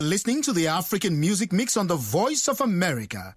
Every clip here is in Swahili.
Listening to the African Music Mix on the Voice of America.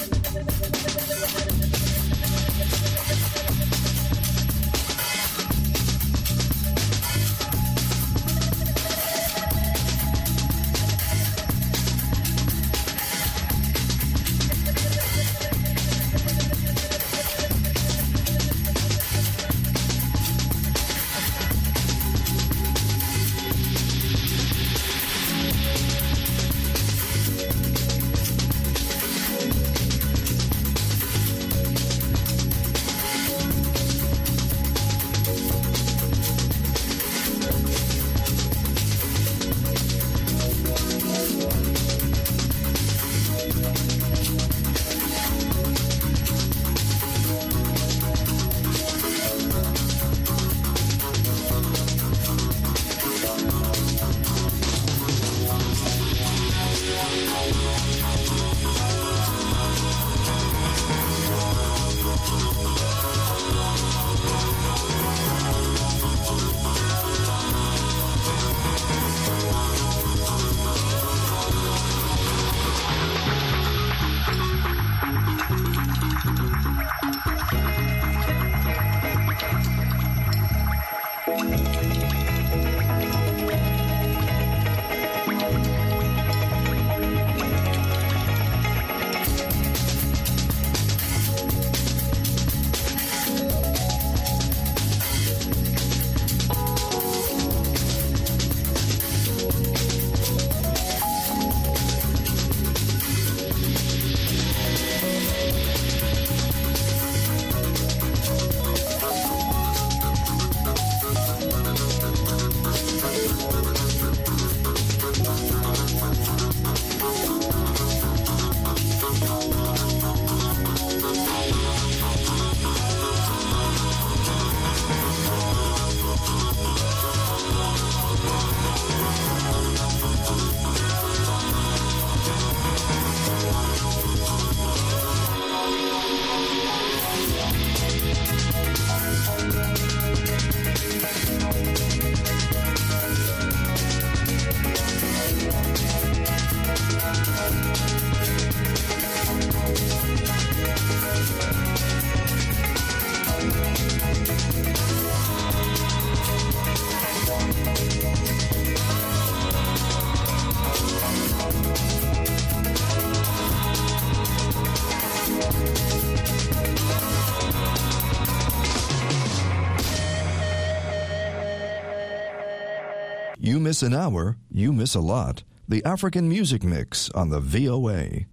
You miss an hour, you miss a lot. The African Music Mix on the VOA.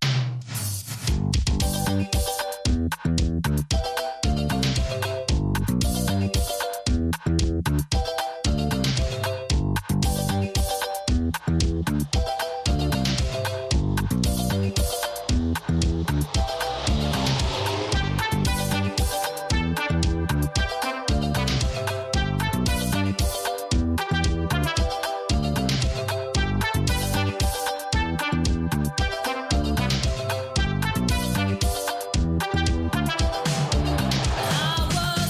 I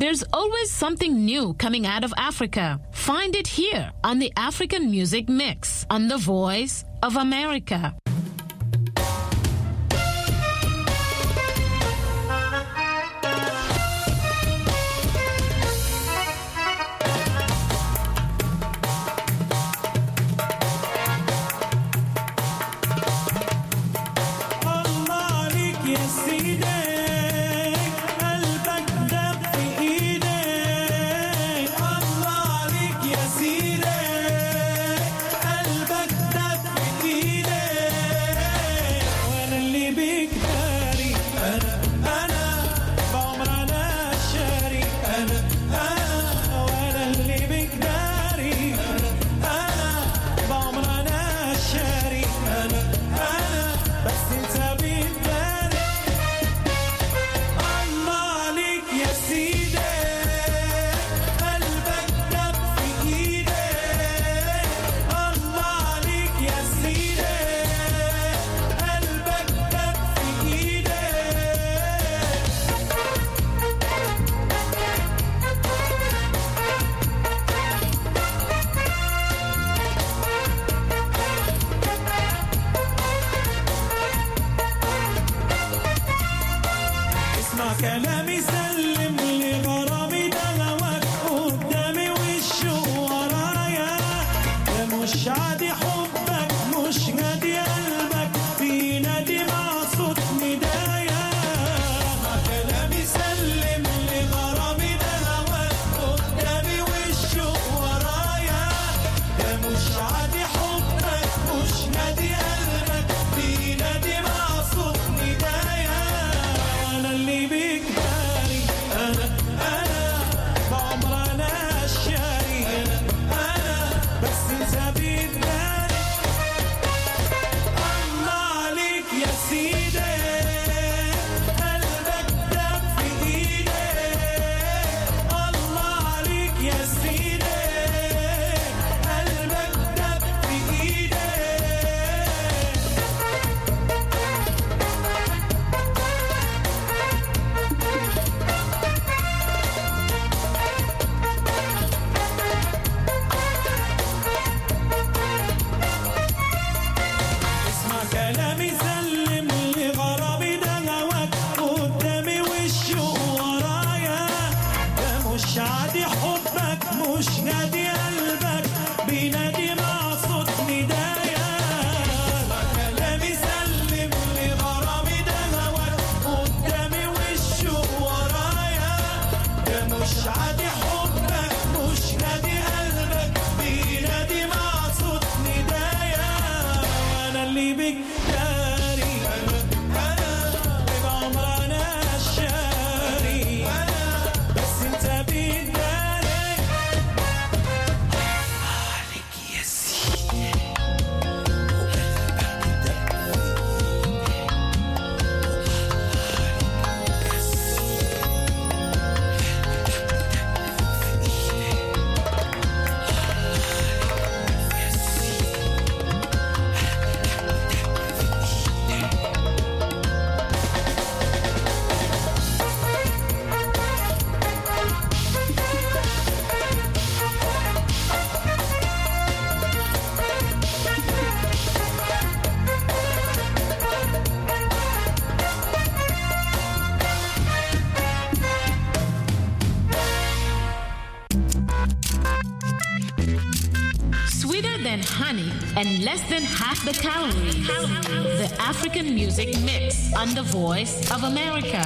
There's always something new coming out of Africa. Find it here on the African Music Mix on The Voice of America. And less than half the calories. The African Music Mix on The Voice of America.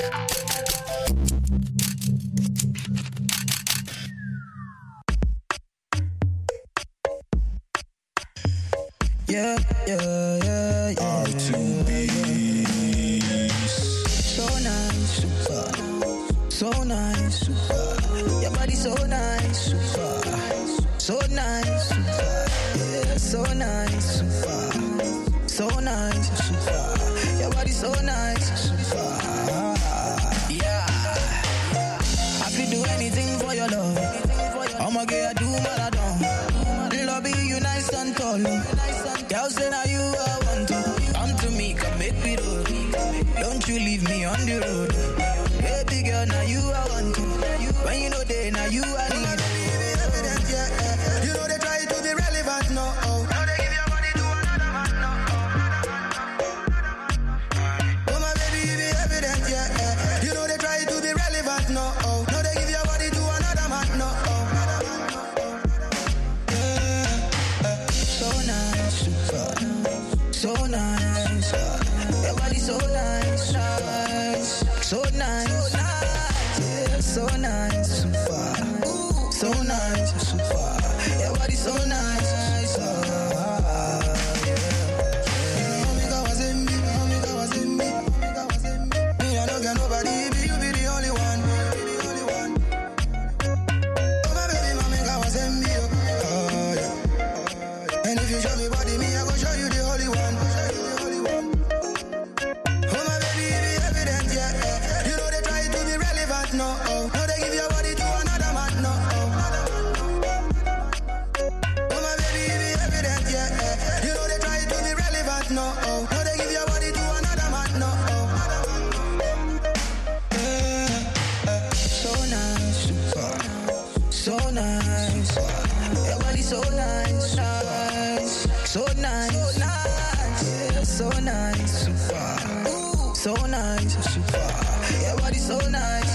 Yeah. R2B. So nice, super. So nice, super. Your body so nice, super. So nice, super. Yeah, so nice, super. So nice, super. Your body so nice, super. Yeah. I could do anything for your love. I'ma get do marathon. Lobby you nice and tall. Girl say now you I want to. Come to me, come make me roll. Don't you leave me on the road. Baby girl, now you I want to. so nice, nice, so nice, so nice, yeah, so nice, super, so nice, super, your body so nice,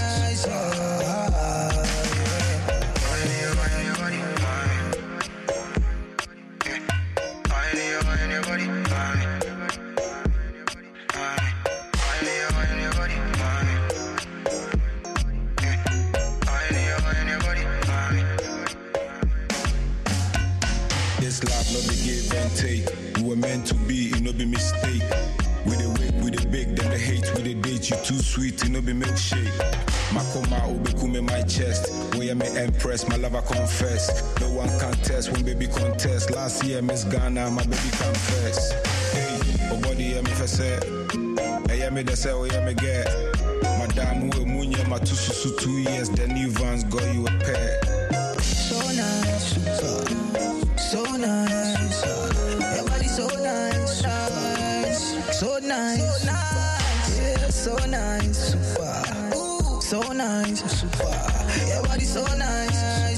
meant to be, it no be mistake. We the whip, we the big, then the hate, we the date. You too sweet, it no be milkshake. Makoma obekume my chest. We am empress, my lover confess. No one can test when baby contest. Last year Miss Ghana, my baby confess. Hey, oh body me for say. Hey, me the say, oh yeah me get. Madam we munye my 2 years. The new Vans got you a pair. So nice, super, so nice. So nice, nice, so nice, yeah, so nice, super, so nice, super, your body so nice,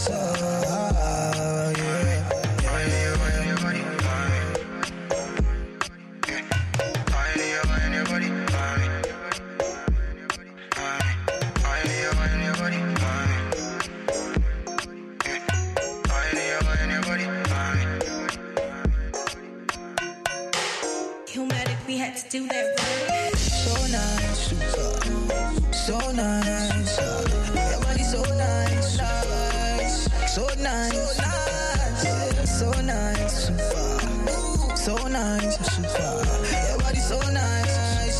do that right. So nice, super, so nice, your body so nice, nice, so nice, yeah, so nice, super, so nice, super, your body so nice,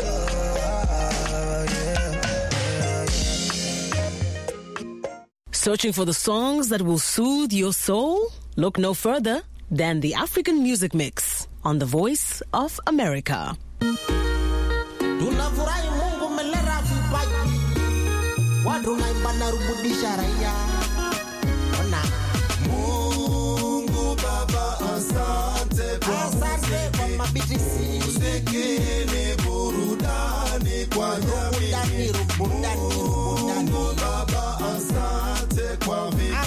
Searching for the songs that will soothe your soul? Look no further than the African Music Mix on The Voice of America. Tunafurahi Mungu melera vipaji. Watu naimba na rudisha raia. Ona Mungu Baba asante kwa mabiti muziki ni burudani kwa jamii. Mungu Baba asante kwa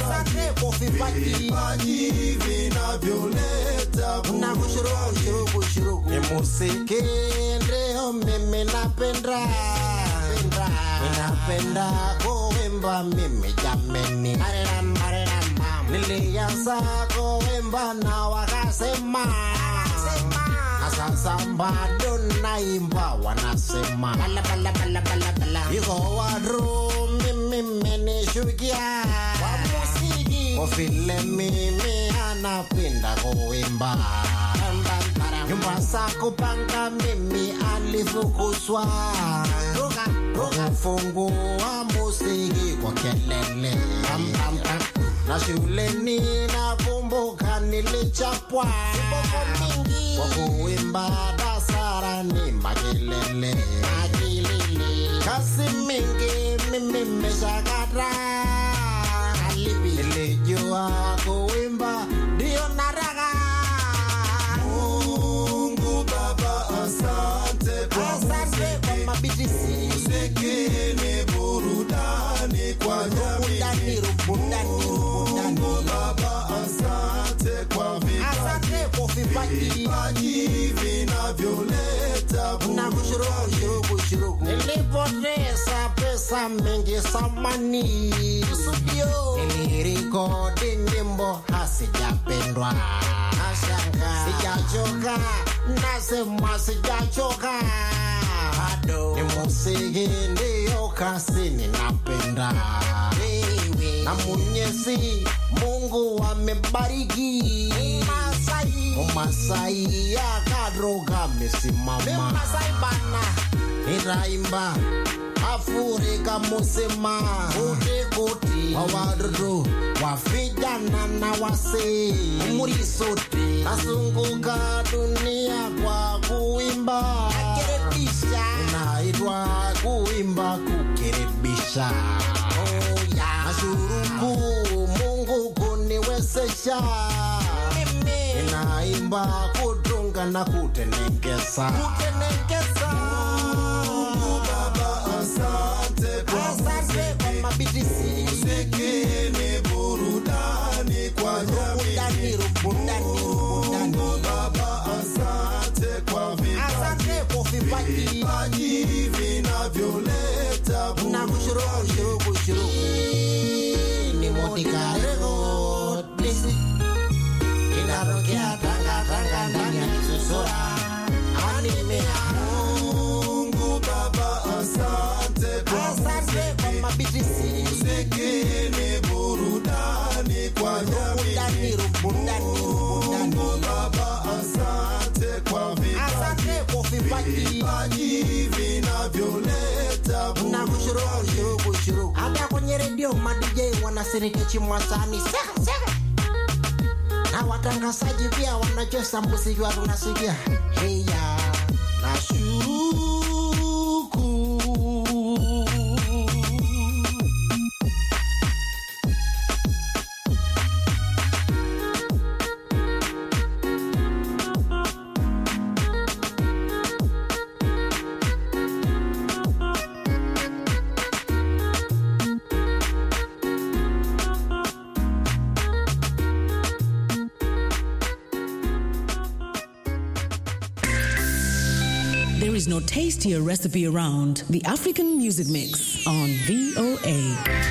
vipaji vinavyoleta kushukuru ni muziki ndio mimi napenda kuimba mimi jameni nilianza kuimba na wakasema na sasa bado naimba wanasema yuko wadru mimi menishukia kwa muziki kwa vile mimi anapenda kuimba nyumba za kupanga mimi alifukuzwa roga fungua muziki kwa kelele na shuleni nakumbuka nilichapwa kwa kuimba dasarani makelele kasi mingi mimi meshakata nilijua kuimba ndio naraga. Mungu Baba asante kwa mabiti muziki ni burudani kwa jamii. Mungu Baba asante kwa vipaji vinavyoleta kushukuru. Nilipoteza pesa mingi samani studio, nilirekodi nyimbo hasijapendwa. Sijachoka, nasema sijachoka. Ni muziki ndio kasi ninapenda. Na Mwenyezi Mungu amebariki. Masai ya kadroga mesimama. Masai bana iraimba Afrika musema kote wawadodo wafijana na wase umuri sote nasunguka dunia kwa kuimba kukerebisha naitwa kuimba kukerebisha nashukuru Mungu kuniwezesha naimba kutunga na kutenengeza Mungu Baba asante kwa mabiti muziki ni burudani kwa jamii. Kia tanga tanga ndani ya susura. Anime Mungu Baba asante kwa mabitisi. Muziki ni burudani kwa jamii. Mungu Baba asante kwa vipaji vinavyoleta bushuru. Hata kwenye redio ma-DJ wanasiriki chimwasani. Na watangazaji pia wanacheza muziki wa tunasikia. Heya na shuku. There is no tastier recipe around. The African Music Mix on VOA.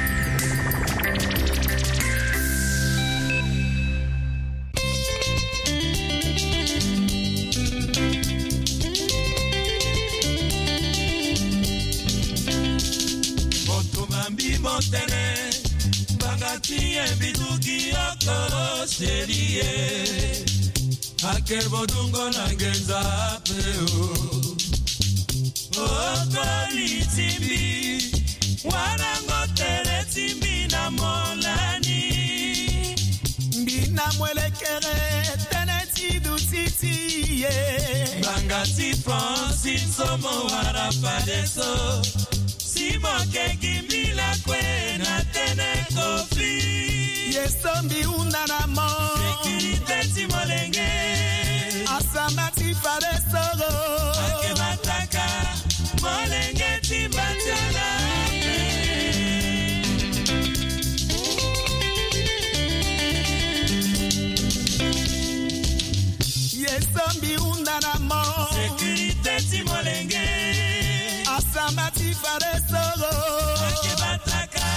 Motomambi motene, bangati ebiduki okoro serie. Akerbodungo nangenza peo. Okoli timbi, warango tere timbi na molani. Mbina mwelekere, teneti dutiti ye. Bangati Francis somo warapadeso. Simo keki mila kwe na tene kofi. Yesombi unanamo. Sekirite timolenge. Asamati padeso. Akebataka. Molenge timbatala. Yesombi unanamo. Sekirite timolenge. Asamati padeso. Akebataka.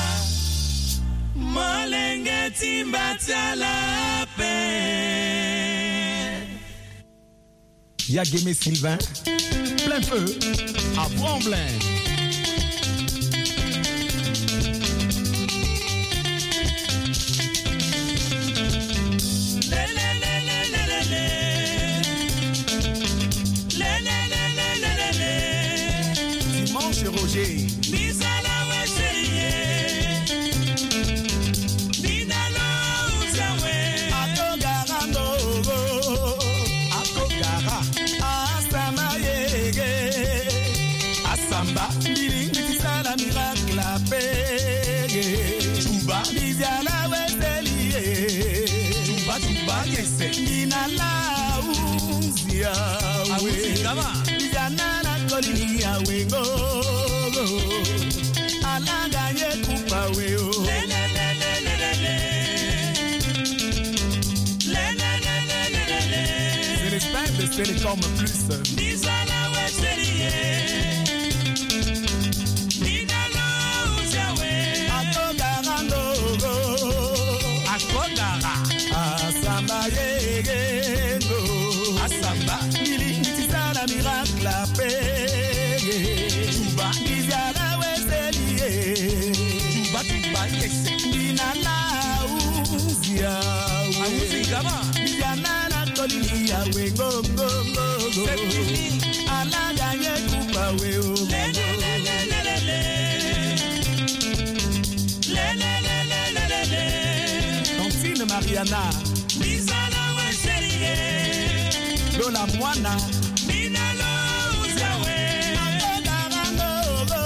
Molenge timbatala pe. Yageme Sylvain, plein feu, à Tremblin. Dimanche Roger. Nina la unzia we Nina na kolini ya wengo Alanga ye kupa we o C'est l'Espagne de Télécom Plus. Nisa la we serie Nina la unzia we Akogarando Akogara Asamba yego Asamba Nili nitizala miracle apege Juba Nizala weselie Juba tuba yese Nina la uzia Auzi gama Nizana na kolini ya wengo Sepini Alanga ye kupa weo Tantine Mariana Nizala weselie Lola Mwana Minalo uzawe Akogarando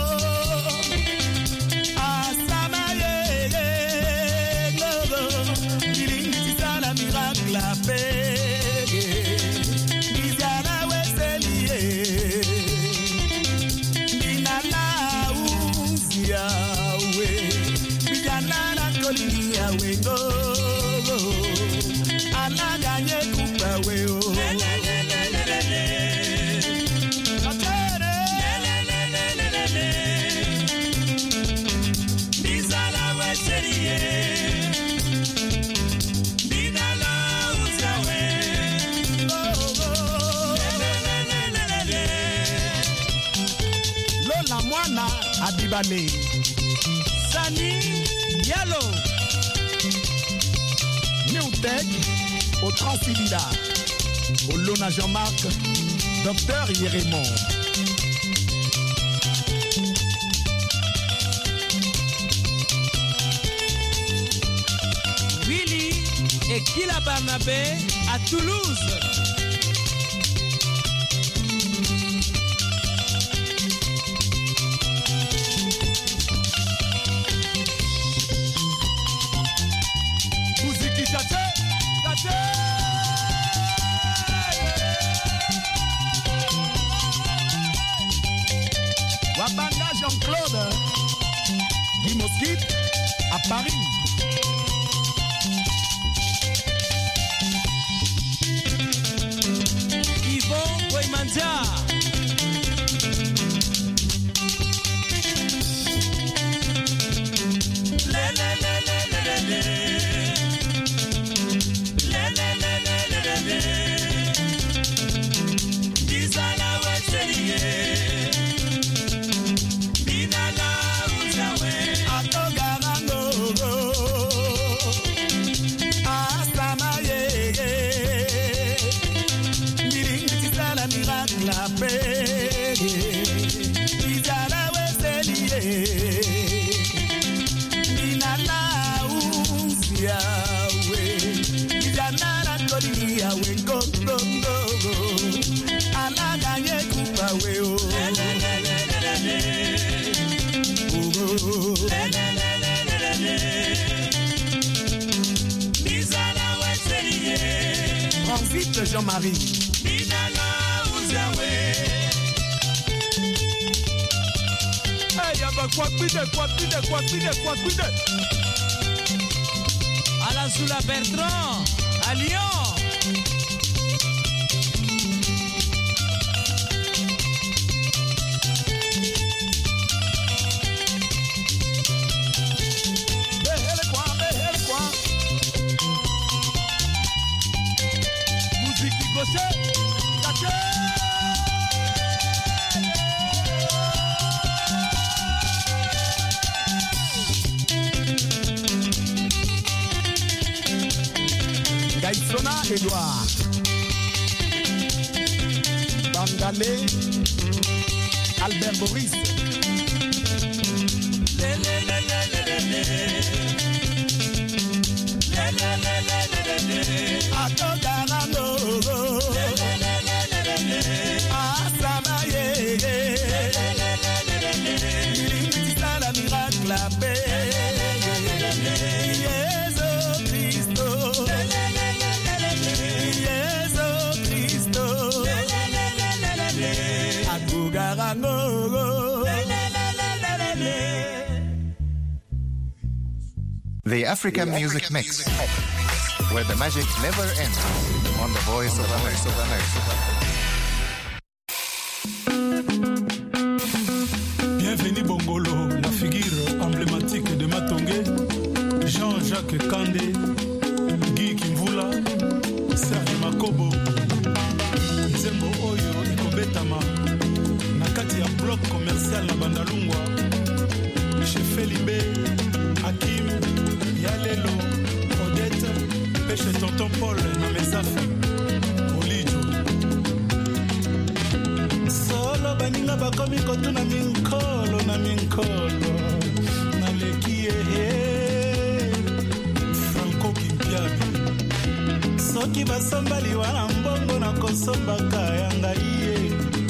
Asama ye Nilingitizala miracle apege Nizala weselie Ninala uzia we Nizana na kolini ya wengo Alanga ye kupa we o Adibale, Sani Yalo, Newtech, au Transibida, au Lona Jean-Marc, Docteur Yérémon. Willy et Kila Barnabé à Toulouse. Wabanga Jean-Claude, Guy Mosquite à Paris. Yvon Boimanja. Transit Jean-Marie. Alazoula Bertrand, à Lyon. Gaïsona Edouard, Bangalé, Albert Boris. The African Music Mix, where the magic never ends, on the Voice of America. Bienvenue Bongolo, la figure emblématique de Matongé, Jean-Jacques Kandé, Guy Kimvula, Serge Makobo, Nzembo Oyo Ikobetama, Nakati ya bloc commercial na Bandalungwa, chez Felibe, Hakim, Yalelo, Odette, Pêche Tonton Paul na Mesafi, Olijo. Solo baninga bakomi kotuna minkolo na minkolo, na lekie Franco Kimpiabi. Soki basomba liwana mbongo na kosomba kaya ngai.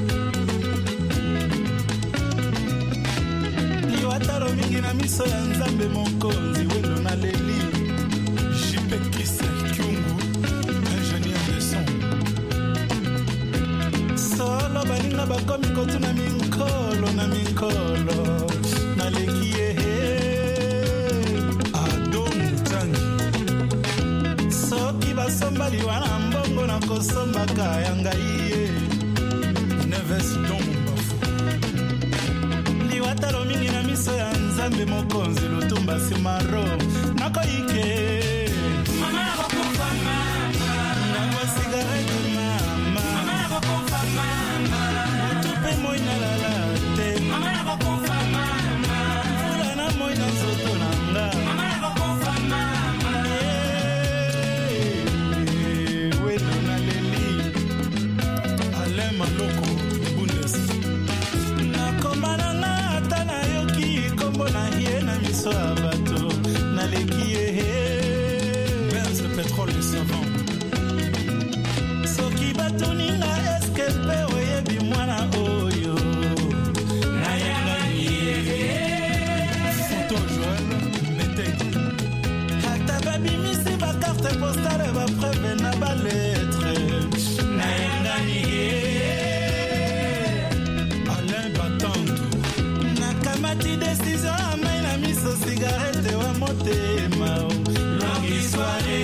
Liwataro mingi na miso ya Nzambe mokonzi wendo na leli. Jipe Kise Kyungu, ingénieur de son. Solo baninga bakomi kotuna minkolo na minkolo, na lekie Adom Tangi. Soki basomba liwana mbongo na kosomba kaya ngai. Neves Dombafu. Liwataro mingi na miso ya Nzambe mokonzi lutumba simaro. Nakoike mama nakokufa mama, nakwa sigarete mama, mama nakokufa mama, tupe moina lalate mama nakokufa mama. savant. Soki batuninga eske pe oyebi mwana oyo. Nayanga niye. Photo Joël Beteki. Ata babimisi ba carte postale ba preuve na ba lettre. Nayanga niye. Alain Batandu. Nakamati décision amai na miso cigarette wa motema. Longue histoire.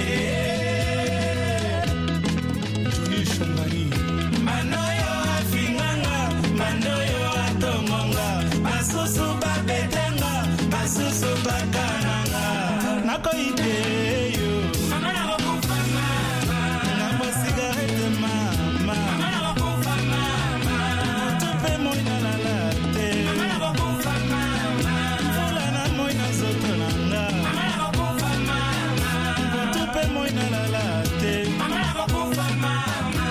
Johnny Chongani. Manoyo afinganga, manoyo atongonga, basusu babetenga, basusu bakananga. Nako ideyo. Mama na wakufa mama. Namo cigarette mama. Mama na wakufa mama. Tupe moina la latte. Mama na wakufa mama. Fula na moina zoto nanga. Mama na wakufa mama. Tupe moina la latte. Mama na wakufa mama.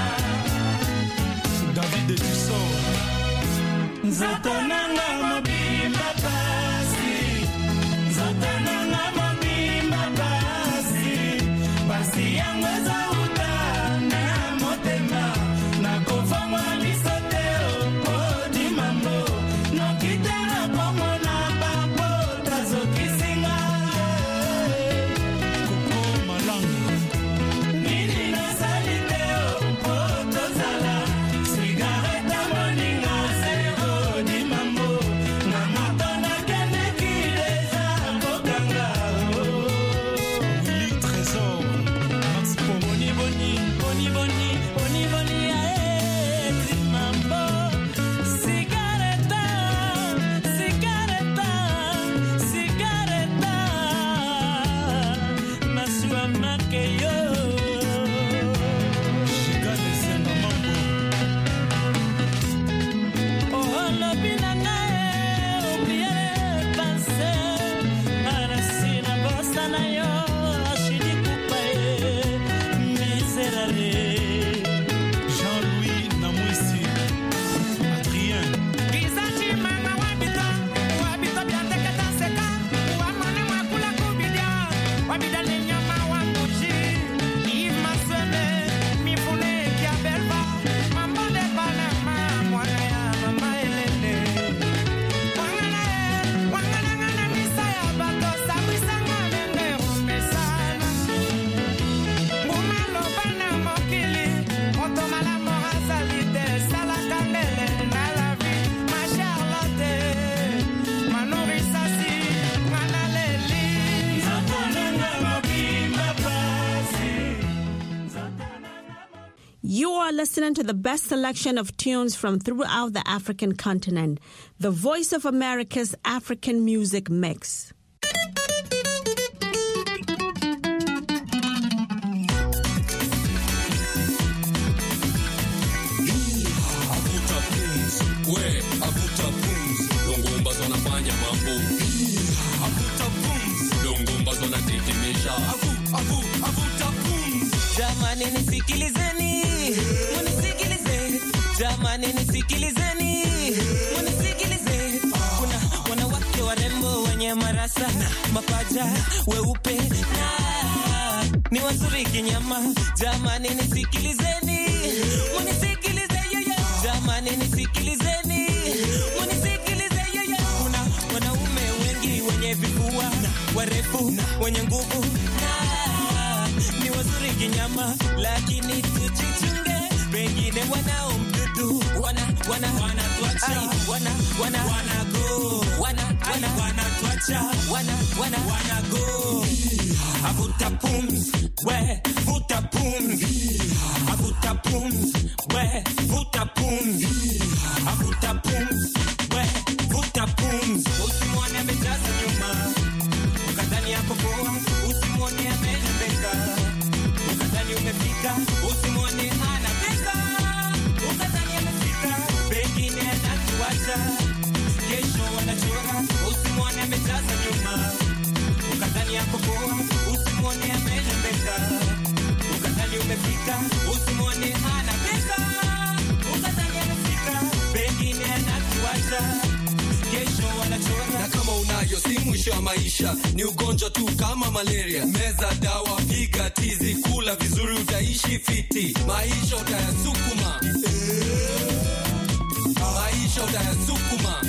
David Dussault. Zoto nanga mobimba pasi. Zoto nanga mobimba pasi. Pasi yangu ezauta na motema. Nakofangwa lisote okodi mambo. Nokitela bongo na babo tazokisinga. Koko Malanga. Nini nasali teo potozala. Cigarette moninga zero di mambo. Na matona kende kideja kokanga. Willy Trésor. Max Pomoni Boni. Boni Boni. Boni Boni ae di mambo. Cigarette. Cigarette. Cigarette. Masua makeyo. Chica de Senga Mambo. Oh, lo binanga oublier penser. Arasina bossa na yo. Ashidi kupae. Miserale. Jean-Louis Namwisi. Adrien. Kizachi mama wabita. Wabita biante kata seka. Wamane wakula kubidia. Wabida lenyama wanguji. Yves Maswele. Mifune kia belva. Mambo de Panama. Mwana ya mama elele. Wangana ngana misa ya bato. Sabwisanga lenge umesana. Umalo bana mokili. Otomala mora salite. Sala kandele na la vie. Ma Charlotte. Manorisasi. Mwana leli. Zotonanga mokimba pasi. You are listening to the best selection of tunes from throughout the African continent. The Voice of America's African Music Mix. Avuta pumzi, we avuta pumzi, longomba zonafanya mambo. Avuta pumzi, longomba zonatetemesha. Avuta pumzi. Jamani nisikilizeni, munisikilize. Jamani nisikilizeni, munisikilize. Kuna wanawake warembo wenye marasa, mapaja weupe na ni wazuri kinyama. Jamani nisikilizeni, munisikilize yeye. Jamani nisikilizeni, munisikilize yeye. Kuna wanaume wengi wenye vifua warefu wenye nguvu na ni wazuri kinyama, lakini tujichunge, wengine wanao mdudu wanatuacha go. Avuta pumzi, we vuta pumzi. Avuta pumzi, we vuta pumzi. Avuta pumzi, we vuta pumzi. Usimwone amejaza nyuma, ukadhani hapo poa. Usimwone amejibeka, ukadhani umefika. Usimwone hana pesa, ukadhani amefika. Pengine anatuacha, kesho wanachora. Usimwone amejaza nyuma, ukadhani hapo poa. Usimwone amejibeka, ukadhani umefika. Usimwone hana pesa, ukadhani amefika. Pengine anatuacha, kesho wanachora. Na kama unayo simu mwisho wa maisha, ni ugonjwa tu kama malaria. Meza dawa, piga tizi, kula vizuri utaishi fiti. Maisha utayasukuma, maisha utayasukuma.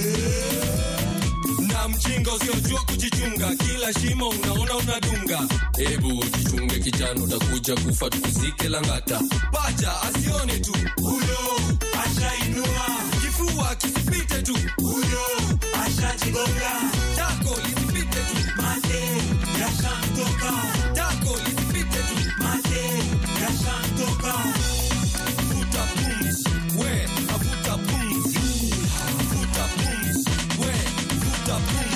Na mjinga usiojua kujichunga, kila shimo unaona unadunga. Hebu jichunge kijana, utakuja kufa tukuzike Langata. Pacha asione tu, huyo ashainua. Kifua kisipite tu, huyo ashajigonga. Tako lisipite tu, mate yashamtoka. Tako lisipite tu, mate yashamtoka. Vuta pumzi, we avuta pumzi. Vuta pumzi, we vuta pumzi.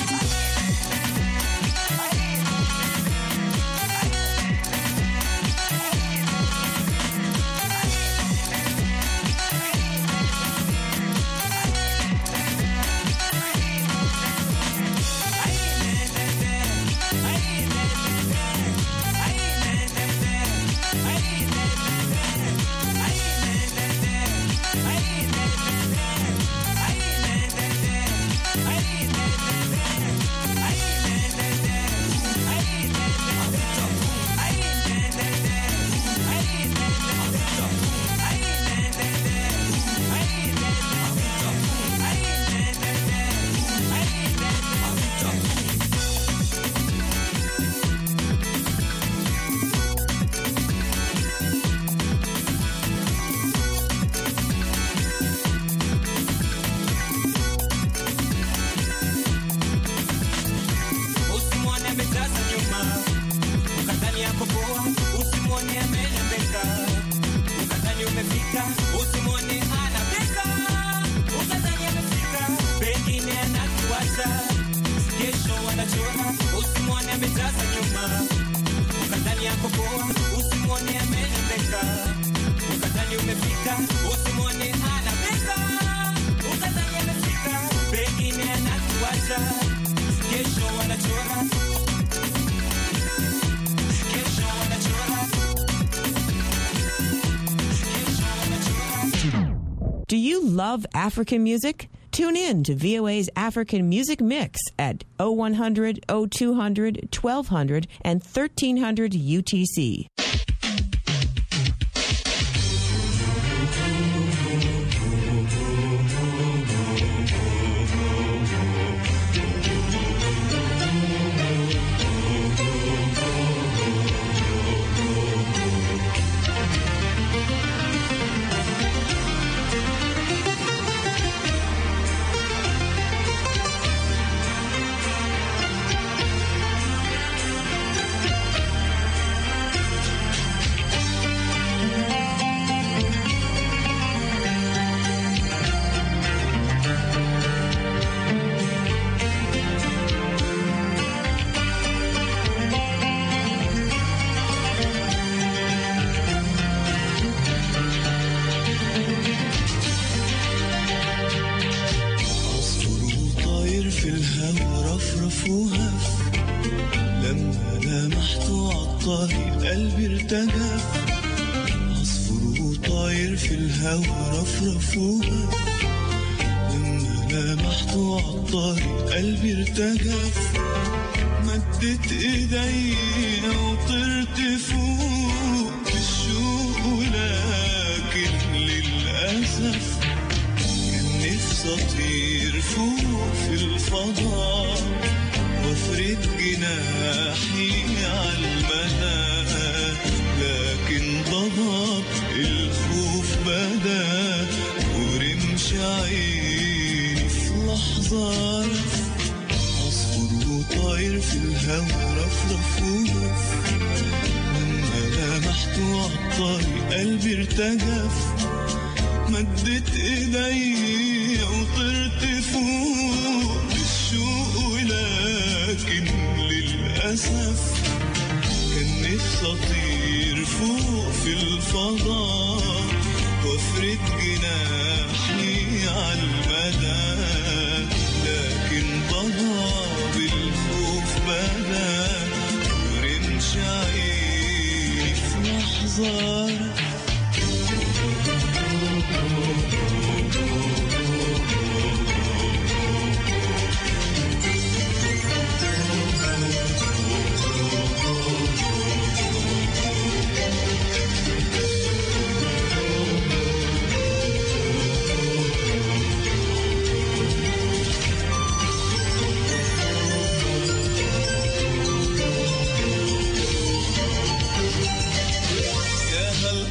Do you love African music? Tune in to VOA's African Music Mix at 0100, 0200, 1200, and 1300 UTC.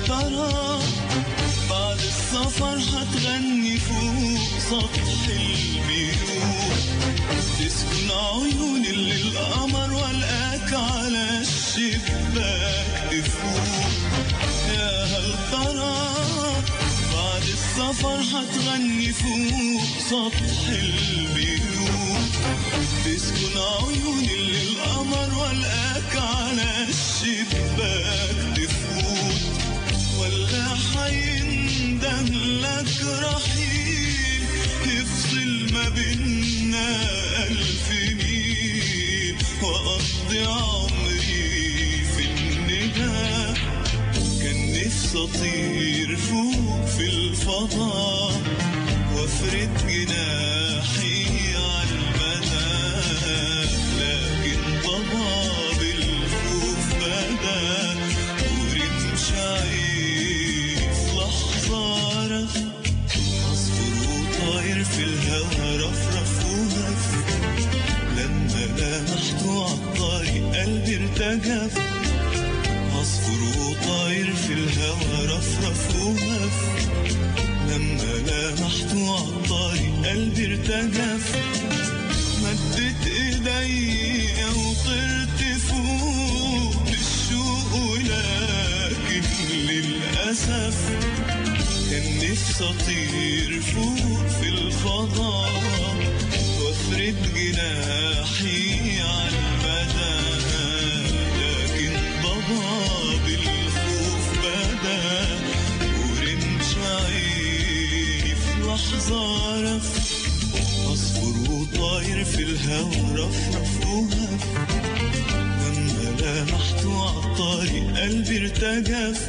ترى بعد السفر هتغني فوق سطح البيوت تسكن عيون اللي القمر والقاك على الشباك تفوت يا هل ترى بعد السفر هتغني فوق سطح البيوت تسكن عيون اللي القمر والقاك على الشباك تفوت ولا حيندهلك رحيل يفصل ما بينا 1000 ميل وأقضي عمري في الندى كان نفسي أطير فوق في الفضاء وافرد جناحي على المدى لكن ضباب الخوف بدا ورمش عيف لحظة رف عصفور وطاير في الهوا رفرف وهف لما لمحته عالطريق قلبي ارتجف عصفور وطاير في الهوا رفرف وهف لما لمحته عالطريق قلبي ارتجف مدت ايديا وطرت فوق بالشوق ولكن للأسف كان نفسي اطير فوق في الفضاء وافرد جناحي على المدى لكن ضباب الخوف بدا ورمش عيني في لحظة رف عصفور وطاير في الهوا رفرف وهف لما لمحته عالطريق قلبي ارتجف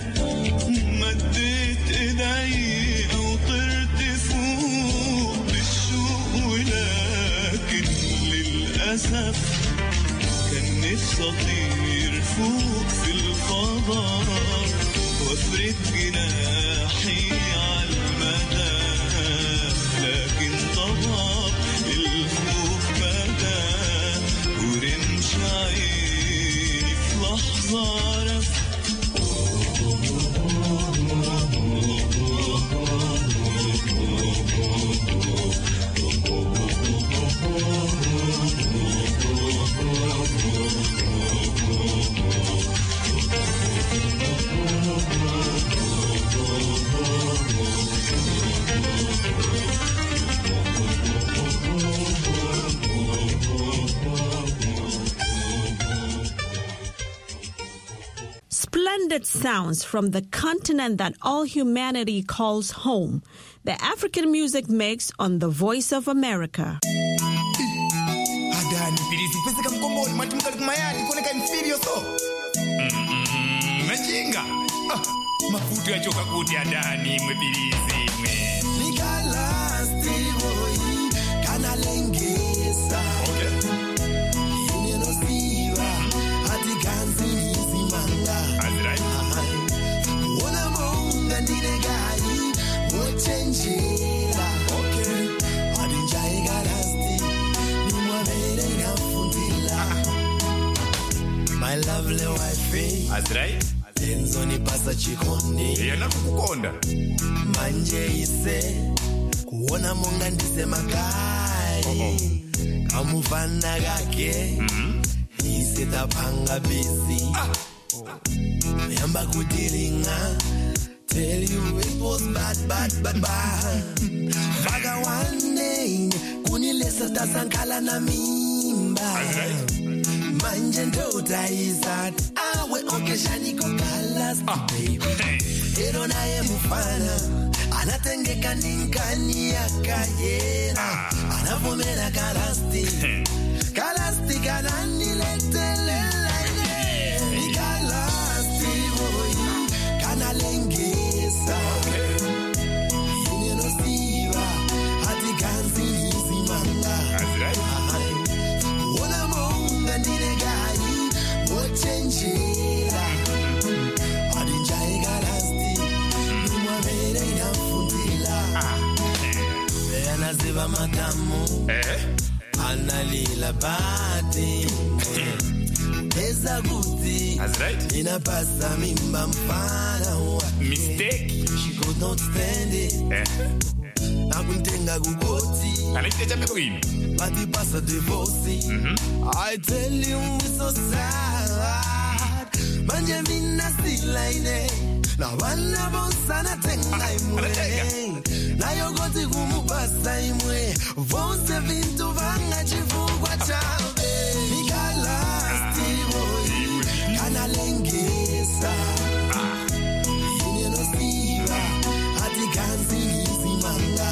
مديت ايديا وطرت فوق بالشوق ولكن للأسف كان نفسي اطير فوق في الفضاء وافرد جناحي على المدى لكن ضباب الخوف بدا ورمش عيني في لحظة رف Splendid sounds from the continent that all humanity calls home. The African Music Mix on the Voice of America. Adani pilisi pesa kama komboni matumka kumayani kuoneka inferior so. Najinga. Mafuta ya choka kuti adani mwe pilisi mwe. Nikala stivoyi kana lengesa. Okay. Yene no siva hati kanzi nizimanga. That's right. Wona monga ndinegai mochenjera. Okay. Adinjai galasti nimwabere ngafundila. My lovely wife. That's right. Tenzoni pasa chikondi. Yena kukukonda. Manje ise kuona monga ndise makai. Kamufana gake. Ise tapanga busy. Yamba kudilinga. Tell you it was bad. Vaga one day kunilesa tasankala na mimba. Manje ndota izat awe okeshani kokalas baby. Ero naye mufana anatengeka ninkani yakayera anavomera kalasti kanani letelela kalasti boy kana lengesa yine no siva hati kanzi nizimanga. Wona monga ndinegai mochenjera adinjai galasti nimwabere inafundila beanaziva matamu analila bati eza kuti inapasa mimba mfana mistake. She could not stand it. Nakuntenga kukoti. Anachita kwini. Bati pasa divorce. I tell you it's so sad. Manje mina silaine. Na wana bonsana tenga imwe. Na yogoti kumubasa imwe. Vonse vintu vanga chifugwa chabe. Nikala stivo. Kana lengesa. Yine no siva. Ati kanzi nizimanga.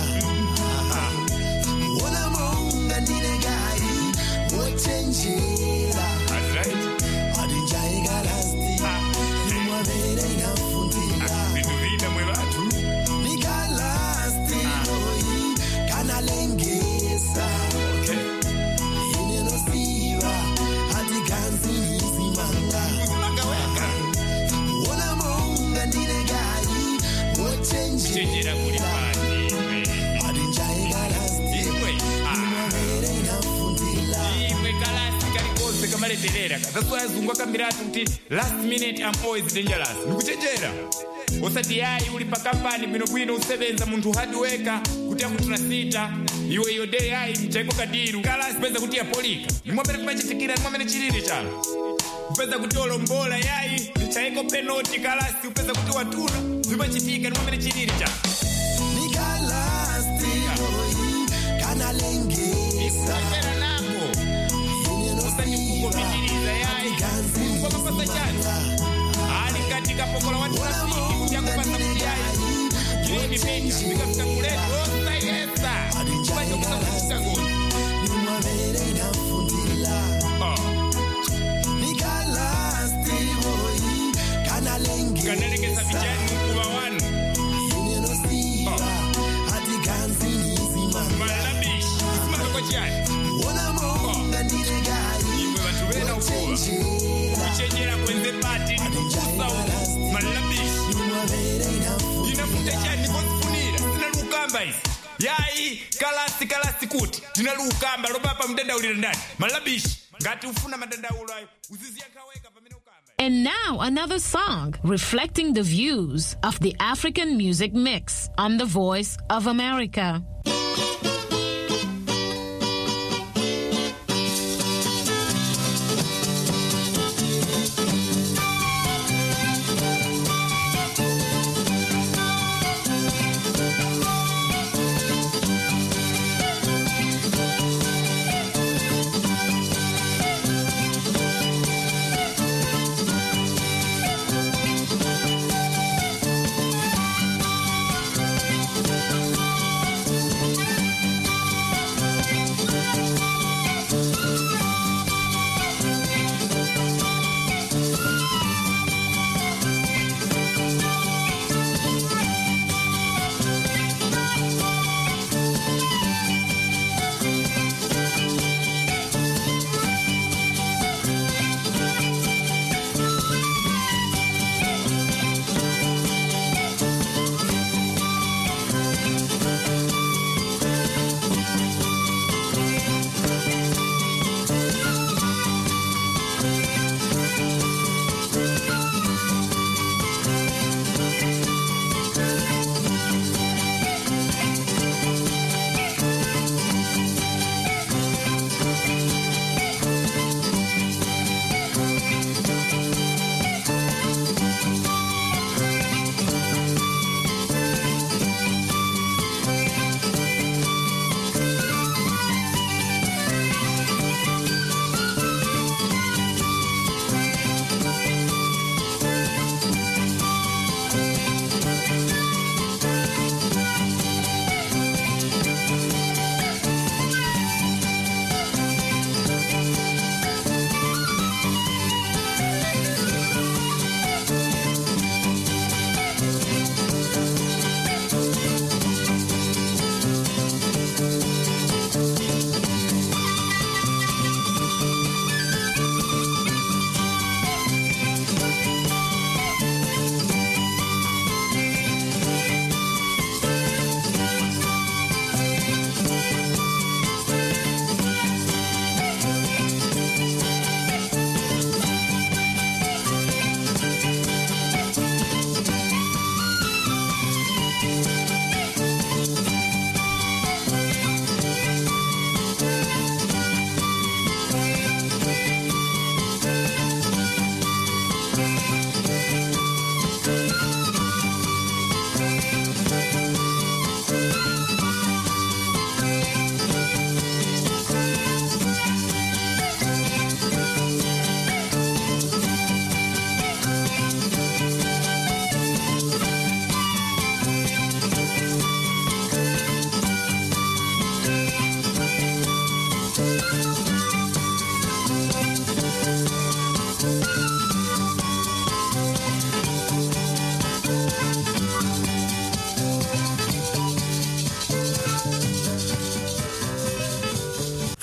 Wona monga ndine gai. Mochenjela. That's right. Adi njaiga lasti. Nimwa vere inafundila. Nituvina mwe watu. Nikala stivo. Kana lengesa. Okay. Yine no siva. Ati kanzi nizimanga. Wona monga ndine gai. Chenjera kuli pati. Imwe kalasi kalikonse kamaleterera. That's why azungu kamiratu kuti last minute I'm always dangerous. Nikuchenjera. Osati yayi uli pa kampani bwino usebenza muntu hard worker kuti akutrasita iwe iyo day yayi mchaiko kadiru kalasi peza kuti yapolika nimwambere kumachitikira nimwambere chilili chalo upeza kuti olombola yayi mchaiko penalty kalasi upeza kuti watuna zimachitika nimwambere chilili chalo nikalasi kana lengesa kana nako usani kukomitiriza yayi kwa mapasa chani ani katika pokola watu rafiki kutiakupasa mtiayi Jini penya, mikafika kuletu osa yesa Kumanyo kisa kushika goni Nyuma vere inafundila Nikalasti hoi Kana lengesa Kana lengesa vijani mkuwa wanu Yine no siva Hati kanzi nizimanga Malabish, usimaka kwa chani Wona monga nilegai Imwe watu wena ukuwa Kuchenjera kwenze pati Nikukusa Malabish Inafuta chani nikozifunira Sina lukamba hizi Yai, kalasi kuti Tina lukamba, lobapa mdenda ulira ndani Malabish, ngati ufuna madenda ulayo Uzizia kaweka pamina ukamba And now another song reflecting the views of the African Music Mix on the Voice of America.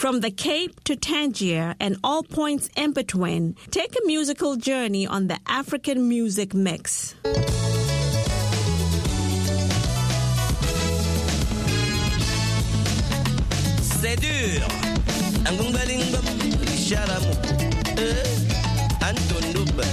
From the Cape to Tangier and all points in between, take a musical journey on the African Music Mix. C'est dur. Angumbalingam, Sharamu, Anton Luba.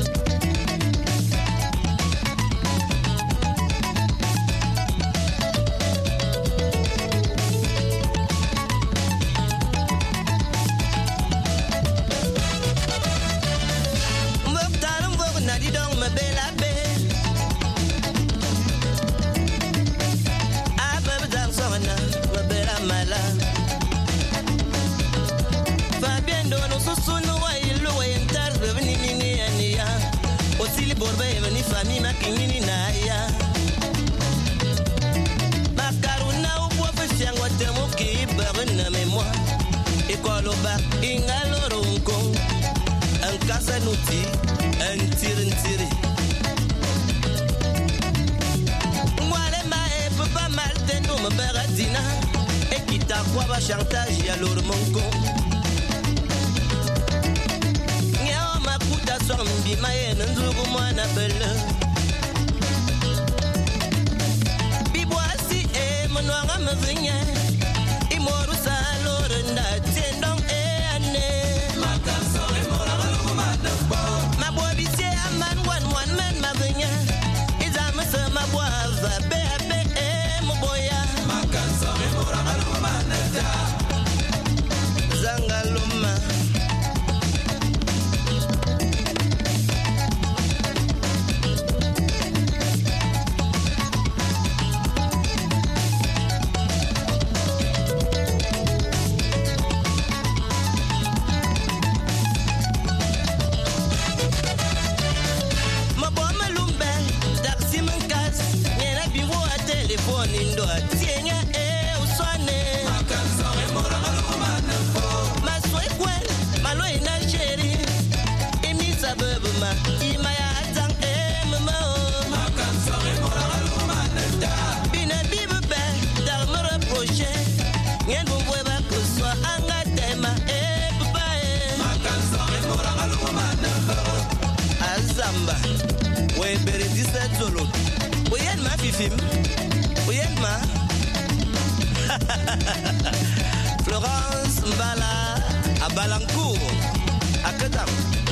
Chantage ya lor monko Nyao makuta sombi mayena nzugu mwana bele Bibwasi mnwanga mvinye Imoru sa lor nda tiendong ane Makanso mora galugu madabo Mabwa bise aman wan men mavinye Izamse mabwa va bebe mboya Makanso mora galugu madabo Zangaluma Maboma lumbe taxi mankas nyena biwo a telefone ndo atienya uswane makanso mora galuma Maswe kwen malo ina cheri imisa bebuma imaya atang mama makanso mora galuma nda bina bibbe dar me reprocher ngeen bu boba ko so anga tema papa makanso mora galuma nda azamba we bere disetsolo oyen ma fifim oyen ma Florence Mbala à Balancourt, à Ketam.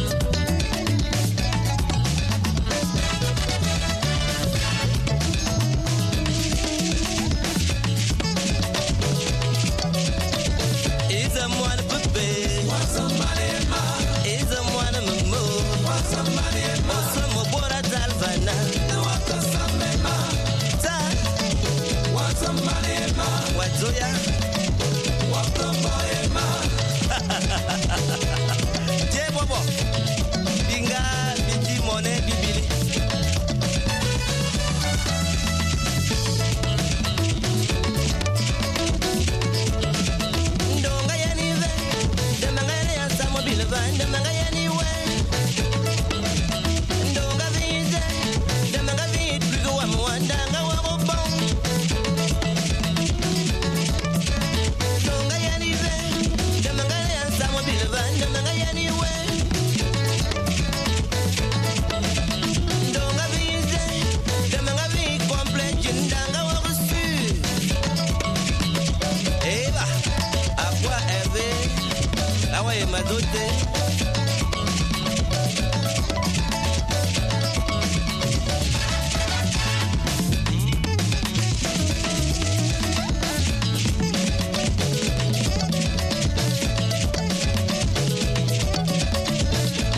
Is a moine bébé, is a moine momo, Osamo Bora Dalvana, What's What's